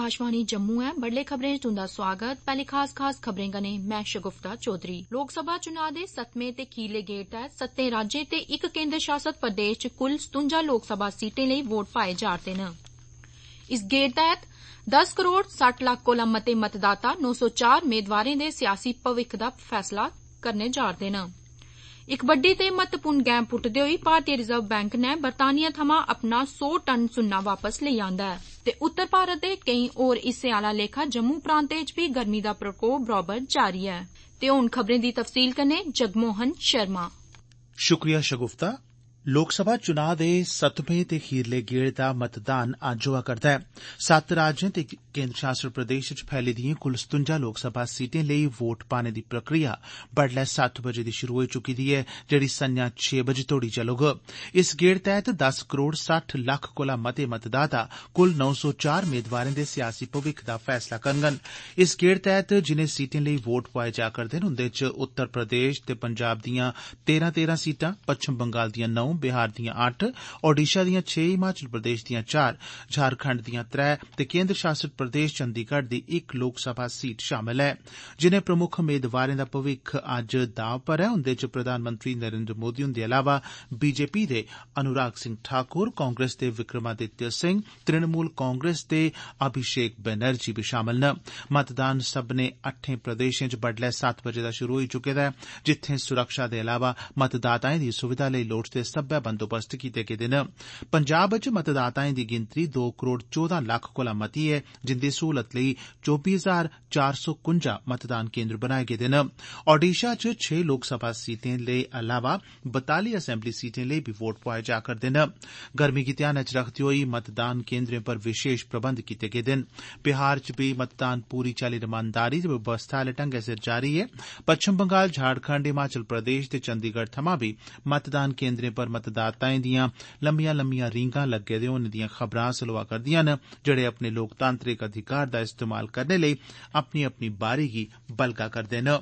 आकाशवाणी जम्मू है। बड़ले खबरें तुंदा स्वागत। पहले खास खबरें कन्नै मैं शगुफ्ता चौधरी। लोकसभा चुनाव दे 7वें ते खीरले गेड़ तैह्त 7 राज्यें ते 1 केंद्र शासत प्रदेश च कुल 57 लोकसभा सीटें लेई वोट पाए जा'रदे न। इस गेड़ तैह्त 10 करोड़ 60 लक्ख कोला मते मतदाता 904 मेदवारें दे सियासी भविक्ख दा फैसला करने जा'रदे न। इक बड्डी ते महत्वपूर्ण गैं पुट्टदे होई भारतीय रिजर्व बैंक नै बरतानिया थमां अपना 100 टन सुन्ना वापस लेई आंदा ऐ ते उत्तर भारत दे केईं होर हिस्सें आला लेखा जम्मू प्रांतै च बी गर्मी दा प्रकोप बरोबर जारी ऐ। ते हुण खबरें दी तफसील कन्नै जगमोहन शर्मा। शुक्रिया शगुफ्ता। लोकसभा चुनाव दे 7वें ते खीरले गेड़ दा मतदान अज्ज होआ करदा ऐ। 7 राज्यें ते केंद्र शासित प्रदेश च फैली दिएं कुल 57 लोकसभा सीटें लेई वोट पाने दी प्रक्रिया बडलै 7 बजे दी शुरू होई चुकी दी ऐ, जेड़ी संञा 6 बजे तोड़ी चलुग। इस गेड़ तैह्त 10 करोड़ 60 लक्ख कोला मते मतदाता कुल 904 मेदवारें दे सियासी भविक्ख दा फैसला करङन। इस गेड़ तैह्त जिनें सीटें लेई वोट पोआए जा करदे न उंदे च उत्तर प्रदेश ते पंजाब दियां 13 सीटां, पच्छम बंगाल दियां 9, बिहार दियां 8, ओडिशा दियां 6, हिमाचल प्रदेश दियां 4, झारखंड दियां 3 ते केंद्र शासित प्रदेश चंडीगढ़ दी 1 लोकसभा सीट शामल ऐ। जिनें प्रमुख मेदवारें दा भविक्ख अज्ज दाव पर ऐ उंदे च प्रधानमंत्री नरेंद्र मोदी हुंदे अलावा बीजेपी दे अनुराग सिंह ठाकुर, कांग्रेस दे विक्रमादित्य सिंह, तृणमूल कांग्रेस दे अभिषेक बनर्जी बी शामल न। मतदान सब्बने 8 प्रदेशें च बडलै 7 बजे दा शुरू होई चुके दा ऐ, जित्थें सुरक्षा दे अलावा मतदाताएं दी सुविधा लेई लोड़चदे सब्बै बंदोबस्त कीते गेदे न। पंजाब च मतदाताएं दी गिनतरी 2 करोड़ 14 लक्ख कोला मती ऐ, जिंदी सहूलत लेई 24,451 मतदान केंद्र बनाए गेदे न। ओडिशा च 6 लोकसभा सीटें दे अलावा 42 असैम्बली सीटें लेई बी वोट पोआए जा करदे न। गर्मी गी ध्यानै च रखदे होई मतदान केंद्रें पर विशेष प्रबंध कीते गेदे न। बिहार च बी मतदान पूरी चाली रमानदारी ते व्यवस्था आले ढंगै सिर जारी ऐ। पच्छम बंगाल, झारखंड, हिमाचल प्रदेश ते चंडीगढ़ थमां बी मतदान केंद्रें पर मतदाताएं दियां लम्मियां रींगां लग्गे दे होने दियां खबरां हासल होआ करदियां न, जेड़े अपने लोकतांत्रिक अधिकार दा इस्तेमाल करने लेई अपनी अपनी बारी गी बलगा करदे न।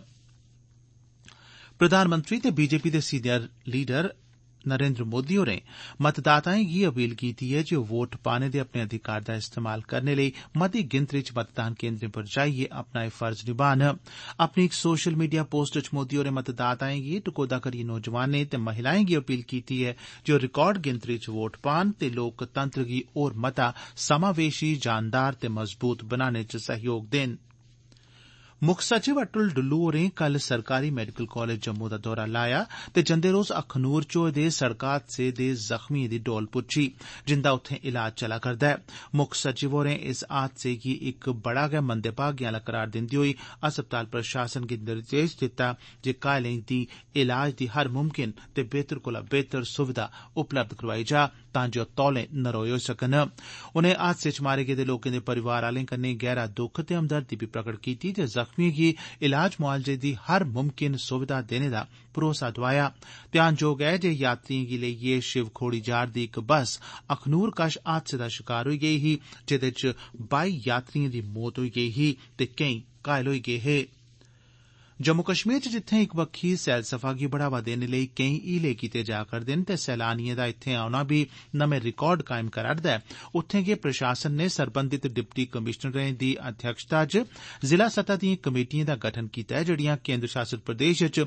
प्रधानमंत्री ते बीजेपी दे सीनियर लीडर नरेंद्र मोदी होरें मतदाताएं गी अपील कीती ऐ जे ओह् वोट पाने दे अपने अधिकार दा इस्तेमाल करने लेई मती गिनतरी च मतदान केंद्रें पर जाइयै अपना एह् फर्ज निभान। अपनी इक सोशल मीडिया पोस्ट च मोदी होरें मतदाताएं गी टकोह्दा करियै नौजवानें ते महिलाएं गी अपील कीती ऐ जे ओह् रिकार्ड गिनतरी च वोट पान ते लोकतंत्र गी होर मता समावेशी, जानदार ते मजबूत बनाने च सहयोग देन। मुक्ख सचिव अटल डुल्लू होरें कल सरकारी मेडिकल कॉलेज जम्मू दा दौरा लाया ते जंदे रोज अखनूर च होए दे सड़क हादसे दे जख्मिएं दी डौल पुच्छी, जिंदा उत्थें इलाज चला करदा ऐ। मुक्ख सचिव होरें इस हादसे गी इक बड़ा गै मंदे भागें आला करार दिंदे होई अस्पताल प्रशासन गी निर्देश दित्ता जे घायलें दी इलाज दी हर मुमकिन ते बेहतर कोला बेहतर सुविधा उपलब्ध करोआई जा तां जे ओह् तौले नरोए होई सकन। उनें हादसे च मारे गेदे लोकें दे परिवार आलें कन्नै गैहरा दुख ते हमदर्दी बी प्रगट कीती ते जख्मिएं गी इलाज मुआलजे दी हर मुमकिन सुविधा देने दा भरोसा दोआया। ध्यानजोग ऐ जे यात्रिएं गी लेइयै शिव खोड़ी जा'रदी इक बस अखनूर कश हादसे दा शिकार होई गेई ही, जेदे च 22 यात्रिएं दी मौत होई गेई ही ते केईं घायल होई गे हे। जम्मू कश्मीर च जित्थें इक बक्खी सैलसफा गी बढ़ावा देने लेई केईं हीले कीते जा करदे न ते सैलानिएं दा इत्थें औना बी नमें रिकार्ड कायम करा'रदा ऐ, उत्थें गै प्रशासन ने सरबंधित डिप्टी कमिशनरें दी अध्यक्षता च जिला सतह दिएं कमेटिएं दा गठन कीता ऐ, जेड़ियां केंद्र शासित प्रदेश च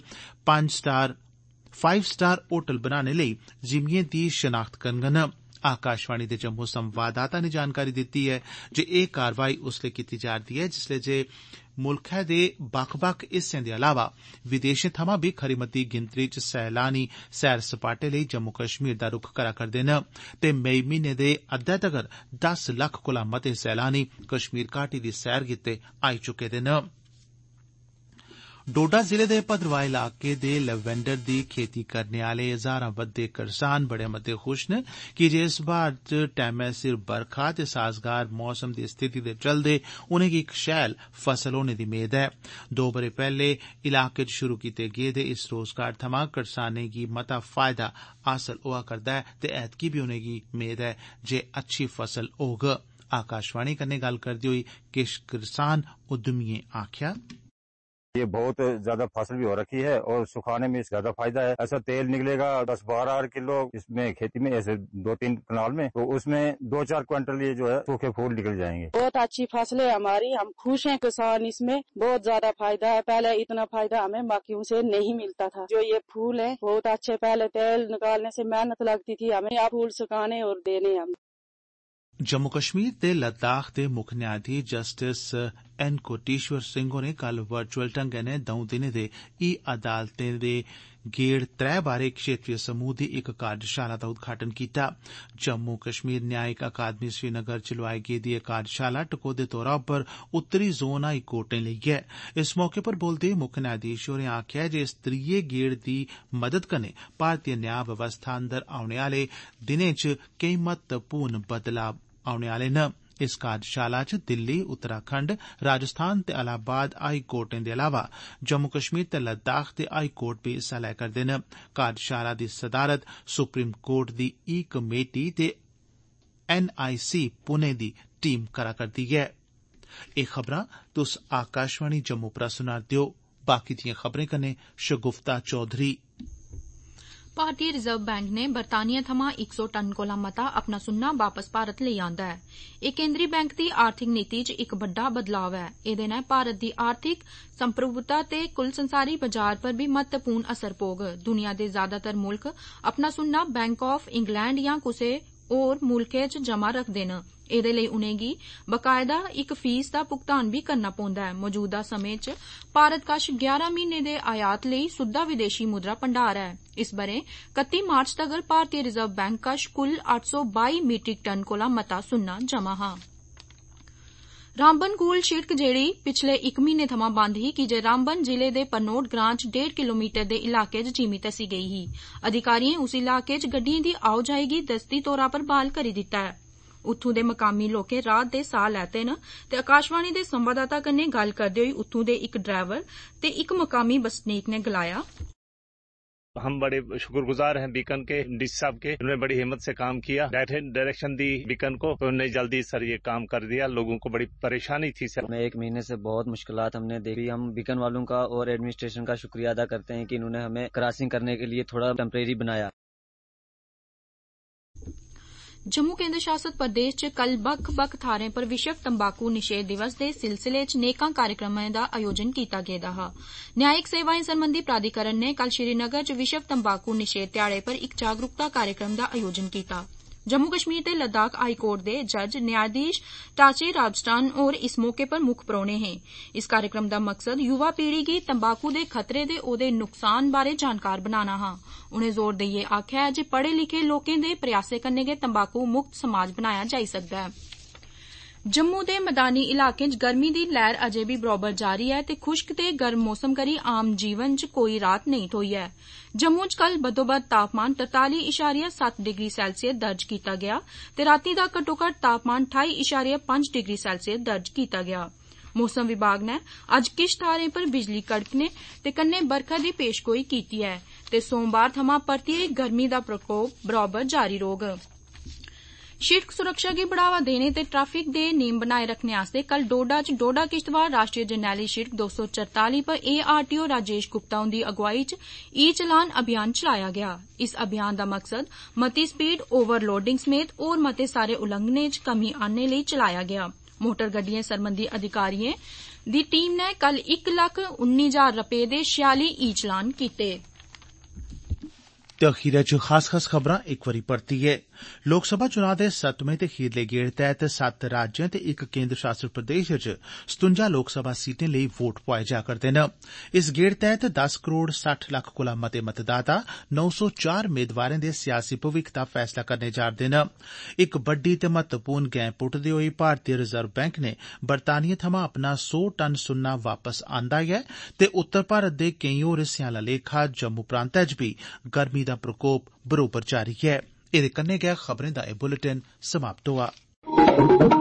5 स्टार होटल बनाने लेई जिमीएं दी शनाख्त करङन। आकाशवाणी दे जम्मू संवाददाता नै जानकारी दित्ती ऐ जे एह् कारवाई उसलै कीती जा'रदी ऐ जिसलै जे मुल्खै दे बक्ख-बक्ख हिस्सें दे अलावा विदेशें थमां बी खरी मती गिनतरी च सैलानी सैर सपाटे लेई जम्मू कश्मीर दा रुख करा करदे न ते मई म्हीने दे अद्दै तगर 10 लक्ख कोला मते सैलानी कश्मीर घाटी दी सैर गित्ते आई चुके दे न। डोडा जिले दे भद्रवाह इलाके दे लैवेंडर दी खेती करने आले हजारां बद्दे करसान बड़े मते खुश न की जे इस बार च टैमै सिर बरखा ते साजगार मौसम दी स्थिति दे चलदे उनेंगी इक शैल फसल होने दी मेद ऐ। 2 बरे पैहले इलाके च शुरू कीते गेदे इस रोजगार थमां करसानें गी मता फायदा हासल होआ करदा ऐ ते ऐतकी बी उनेंगी मेद ऐ जे अच्छी फसल होग। आकाशवाणी कन्नै गल्ल करदे होई किश करसान उद्यमिएं आखेआ, ये बहुत ज्यादा फसल भी हो रखी है और सुखाने में ज्यादा फायदा है। ऐसा तेल निकलेगा 10-12 किलो इसमें खेती में, ऐसे 2-3 कनाल में, तो उसमें 2-4 क्विंटल ये जो है सूखे फूल निकल जाएंगे। बहुत अच्छी फसल है हमारी, हम खुश हैं किसान, इसमें बहुत ज्यादा फायदा है। पहले इतना फायदा हमें बाकियों से नहीं मिलता था। जो ये फूल है बहुत अच्छे, पहले तेल निकालने से मेहनत लगती थी हमें, अब फूल सुखाने और देने हम। जम्मू कश्मीर ते लद्दाख दे मुक्ख न्यायाधीश जस्टिस एन कोटेश्वर सिंह होरें कल वर्चुअल ढंगै नै 2 दिनें दे ई अदालतें दे गेड़ 3 बारे क्षेत्रीय समूह दी इक कार्यशाला दा उद्घाटन कीता। जम्मू कश्मीर न्यायिक अकादमी श्रीनगर च लोआई गेदी एह कार्यशाला टकोह्दे तौरा पर उत्तरी जोन हाई कोर्टें लेई ऐ। इस मौके पर बोलदे मुक्ख न्यायाधीश होरें आखेआ जे इस त्रिये गेड़ दी मदद कन्नै भारतीय न्याय व्यवस्था अंदर औने आले दिनें च केई महत्वपूर्ण बदलाव औने आले न। इस कार्यशाला च दिल्ली, उत्तराखंड, राजस्थान ते इलाहाबाद हाई कोर्टें दे अलावा जम्मू कश्मीर ते लद्दाख दे हाई कोर्ट भी हिस्सा लै करदे न। कार्यशाला दी सदारत सुप्रीम कोर्ट दी ई कमेटी ते NIC पुणे दी टीम करा करदी ऐ। एह खबरां तुस आकाशवाणी जम्मू परा सुना रदे ओ। बाकी दियां खबरें कन्नै शगुफ्ता चौधरी। भारतीय रिजर्व बैंक ने बरतानिया थमां 100 टन कोला मता अपना सुन्ना वापस भारत लेई आंदा ऐ। एह केंद्री बैंक दी आर्थिक नीति च इक बड्डा बदलाव ऐ। एहदे नै भारत दी आर्थिक संप्रभुता ते कुल संसारी बाजार पर भी महत्वपूर्ण असर पौग। दुनिया दे ज्यादातर मुल्ख अपना सुन्ना बैंक ऑफ इंग्लैंड जां कुसै होर मुल्खै च जमा रखदे न। एहदे लेई उनेंगी बकायदा इक फीस दा भुगतान भी करना पौंदा ऐ। मौजूदा समें च भारत कश 11 म्हीने दे आयात लेई सुद्धा विदेशी मुद्रा भंडार ऐ। इस बरे 31 मार्च तगर भारतीय रिजर्व बैंक कश कुल 822 मीट्रिक टन कोला मता सुन्ना जमा हा। रामबन गूल शिड़क जेड़ी पिछले 1 म्हीने थमां बंद ही कीजे रामबन जिले दे परनोट ग्रां च 1.5 किलोमीटर दे इलाके च जिमी धस्सी गेई ही। अधिकारिएं उस इलाके च गड्डिएं दी आओजाई गी दस्ती तौरा पर बहाल करी दित्ता है। उत्थू दे मकामी लोकें रात दे साह लैते न ते आकाशवाणी दे संवाददाता कन्नै गल्ल करदे होई उत्थू दे इक ड्राइवर ते इक मकामी बसनीक ने गलाया, हम बड़े शुक्रगुजार हैं बीकन के डीसी साहब के, उन्होंने बड़ी हिम्मत से काम किया, डायरेक्शन दी बीकन को, तो उन्होंने जल्दी सर ये काम कर दिया। लोगों को बड़ी परेशानी थी सर। हमें 1 महीने से बहुत मुश्किलात हमने देखी। हम बीकन वालों का और एडमिनिस्ट्रेशन का शुक्रिया अदा करते हैं कि इन्होंने हमें क्रॉसिंग करने के लिए थोड़ा टेम्परेरी बनाया। जम्मू केंद्र शासित प्रदेश च कल बक्ख-बक्ख थाहरें पर विश्व तंबाकू निषेध दिवस दे सिलसिले च नेकां कार्यक्रमें दा आयोजन कीता गेदा हा। न्यायिक सेवाएं सरबंधी प्राधिकरण ने कल श्रीनगर च विश्व तंबाकू निषेध ध्याड़े पर इक जागरूकता कार्यक्रम दा आयोजन कीता। जम्मू कश्मीर ते लद्दाख हाई कोर्ट दे जज न्यायाधीश टाचे राजस्तान होर इस मौके पर मुक्ख परौहने हे। इस कार्यक्रम दा मकसद युवा पीढ़ी गी तंबाकू दे खतरे ते ओहदे नुकसान बारे जानकार बनाना हा। उनें जोर देइयै आखेआ जे पढ़े लिखे लोकें दे प्रयासें कन्नै गै तंबाकू मुक्त समाज बनाया जाई सकदा ऐ। जम्मू दे मैदानी इलाकें च गर्मी दी लैर अजें बी बरोबर जारी ऐ ते खुश्क ते गर्म मौसम करी आम जीवन च कोई राहत नेईं थ्होई ऐ। जम्मू च कल बद्धोबद्ध तापमान 43.7 डिग्री सेल्सियस दर्ज कीता गेआ ते रातीं दा घट्टोघट्ट तापमान 28.5 डिग्री सेल्सियस दर्ज कीता गेआ। मौसम विभाग ने अज्ज किश थाहरें पर बिजली कड़कने ते कन्नै बरखा दी पेशगोई कीती ऐ ते सोमवार थमां परतियै गर्मी दा प्रकोप बरोबर जारी रौह्ग। शिड़क सुरक्षा गी बढ़ावा देने ते ट्रैफिक दे नियम बनाए रखने आस्तै कल डोडा च डोडा किश्तवाड़ राष्ट्रीय जरनैली शिड़क 244 पर ARTO राजेश गुप्ता हुंदी अगुवाई च ई चलान अभियान चलाया गेआ। इस अभियान दा मकसद मती स्पीड, ओवरलोडिंग समेत होर मते सारे उल्लंघनें च कमी आनने लेई चलाया गेआ। मोटर गड्डिएं सरबंधी अधिकारिएं दी टीम ने कल 1,19,000 रपे दे 46 ई चलान कीते। ते अखीरै च खास खबरां इक बारी परतियै। लोकसभा चुनां दे 7वें ते खीरले गेड़ तैह्त 7 राज्यें ते इक केंद्र शासित प्रदेश च 57 लोकसभा सीटें लेई वोट पोआए जा करदे न। इस गेड़ तैह्त 10 करोड़ 60 लक्ख कोला मते मतदाता 904 मेदवारें दे सियासी भविक्ख दा फैसला करने जा'रदे न। इक बड्डी ते महत्वपूर्ण गैं पुट्टदे होई भारतीय रिजर्व बैंक ने बरतानिया थमां अपना 100 टन सुन्ना वापस आंदा ऐ ते उत्तर भारत दे केई होर हिस्सें आला लेखा जम्मू प्रांतै च बी गर्मी दा प्रकोप बरोबर जारी ऐ। एह्दे कन्नै गै खबरें दा एह् बुलेटिन समाप्त होआ।